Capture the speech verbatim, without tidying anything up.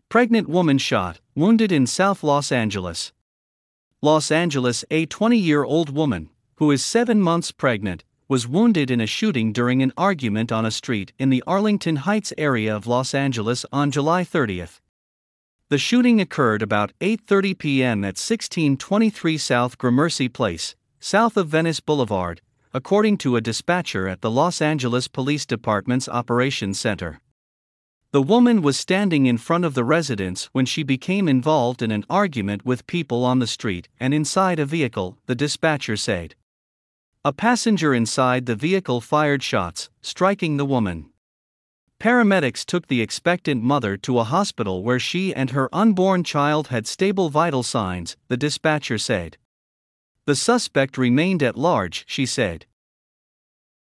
Pregnant woman shot, wounded in South Los Angeles. Los Angeles. A twenty-year-old woman, who is seven months pregnant, was wounded in a shooting during an argument on a street in the Arlington Heights area of Los Angeles on July thirtieth. The shooting occurred about eight thirty p.m. at sixteen twenty-three South Gramercy Place, south of Venice Boulevard, according to a dispatcher at the Los Angeles Police Department's Operations Center. The woman was standing in front of the residence when she became involved in an argument with people on the street and inside a vehicle, the dispatcher said. A passenger inside the vehicle fired shots, striking the woman. Paramedics took the expectant mother to a hospital where she and her unborn child had stable vital signs, the dispatcher said. The suspect remained at large, she said.